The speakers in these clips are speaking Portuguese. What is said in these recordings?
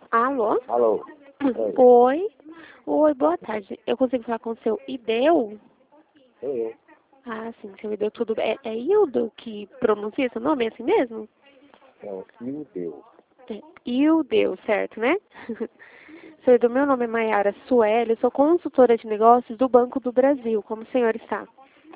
Alô? Alô? Oi. Oi? Oi, boa tarde. Eu consigo falar com o seu Ideu? Sou eu. Ah, sim, seu Ideu, tudo bem. É Ildo que pronuncia seu nome, é assim mesmo? Não, meu Deus. É Ildeu, certo, né? Seu Ideu, meu nome é Maiara Sueli, eu sou consultora de negócios do Banco do Brasil. Como o senhor está?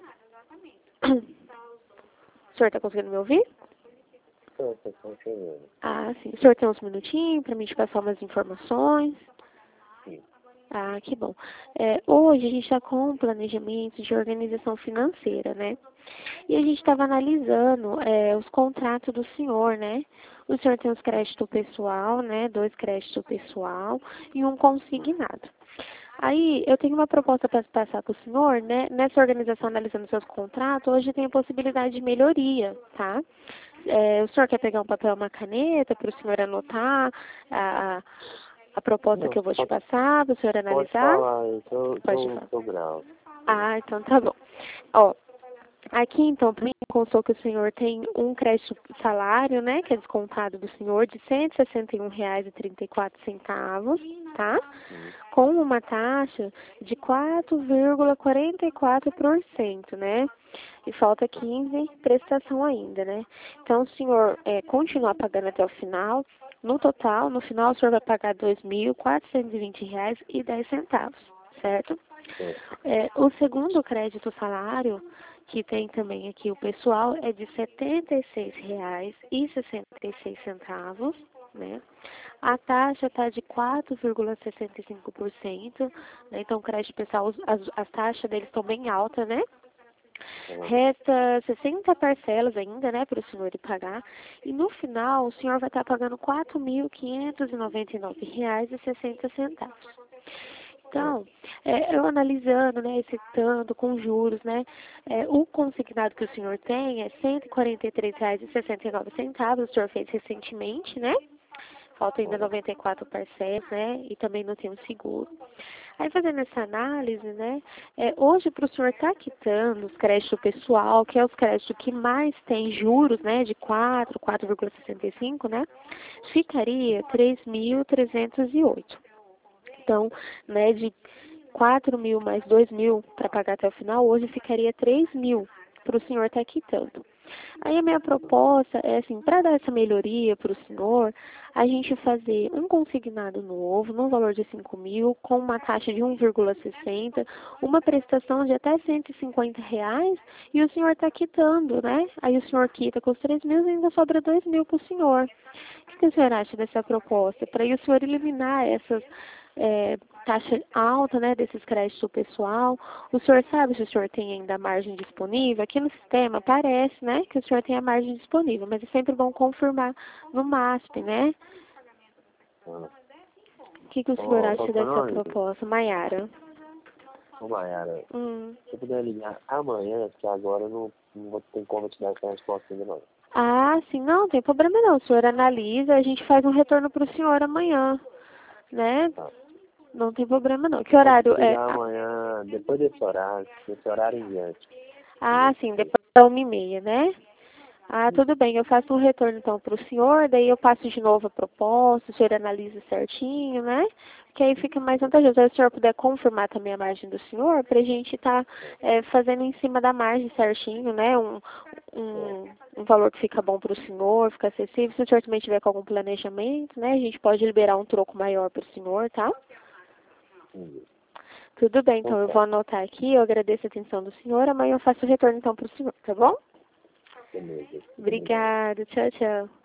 O senhor está conseguindo me ouvir? Tô chegando. Ah, sim. O senhor tem uns minutinhos para mim te passar umas informações? Sim. Ah, que bom. Hoje a gente está com um planejamento de organização financeira, né? E a gente estava analisando os contratos do senhor, né? O senhor tem os créditos pessoal, né? 2 créditos pessoal e um consignado. Aí, eu tenho uma proposta para passar para o senhor, né? Nessa organização, analisando seus contratos, hoje tem a possibilidade de melhoria, tá? O senhor quer pegar um papel e uma caneta para o senhor anotar a proposta Não, que eu vou te passar, para o senhor pode analisar? falar, eu Pode falar. tô grau. Ah, então tá bom. Ó, aqui então, para mim, constou que o senhor tem um crédito salário, né, que é descontado do senhor, de R$ 161,34, tá? Sim. Com uma taxa de 4,44%, né? E falta 15 prestação ainda, né? Então, o senhor continuar pagando até o final. No total, no final, o senhor vai pagar R$ 2.420,10, certo? É. O segundo crédito salário, que tem também aqui o pessoal, é de R$ 76,66, né? A taxa está de 4,65%, né? Então, o crédito pessoal, as taxas deles estão bem altas, né? Resta 60 parcelas ainda, né, para o senhor ir pagar. E no final, o senhor vai estar pagando R$ 4.599,60. Então, eu analisando, né, esse tanto com juros, né, o consignado que o senhor tem é R$ 143,69, o senhor fez recentemente, né? Falta ainda 94 parcelas, né? E também não tem um seguro. Aí, fazendo essa análise, né? Hoje, para o senhor estar quitando os créditos pessoal, que é os créditos que mais tem juros, né? De 4,65, né? Ficaria 3.308. Então, né? De 4.000 mais 2.000 para pagar até o final, hoje ficaria 3.000 para o senhor estar quitando. Aí a minha proposta é assim, para dar essa melhoria para o senhor, a gente fazer um consignado novo, no valor de 5.000, com uma taxa de 1,60, uma prestação de até R$ 150, e o senhor está quitando, né? Aí o senhor quita com os 3.000 e ainda sobra 2.000 para o senhor. O que o senhor acha dessa proposta? Para aí o senhor eliminar essas taxa alta, né, desses créditos pessoal. O senhor sabe se o senhor tem ainda margem disponível? Aqui no sistema aparece, né, que o senhor tem a margem disponível, mas é sempre bom confirmar no MASP, né? O que o senhor Qual acha que é o dessa nome? proposta, Maiara? Ô, Mayara, Hum. se eu puder ligar amanhã, porque agora eu não vou ter como te dar essa resposta ainda não. Ah, sim, não tem problema não. O senhor analisa, a gente faz um retorno para o senhor amanhã, né? Tá. Não tem problema não. Que Pode horário é? ligar amanhã, depois desse horário em diante. Ah, sim, depois da 1h30, né? Ah, tudo bem, eu faço um retorno então para o senhor, daí eu passo de novo a proposta, o senhor analisa certinho, né? Que aí fica mais vantajoso. Aí o senhor puder confirmar também a margem do senhor, para a gente estar fazendo em cima da margem certinho, né? Um valor que fica bom para o senhor, fica acessível. Se o senhor também tiver com algum planejamento, né? A gente pode liberar um troco maior para o senhor, tá? Tudo bem, então eu vou anotar aqui, eu agradeço a atenção do senhor, amanhã eu faço o retorno então para o senhor, tá bom? Beleza. Obrigada, tchau, tchau.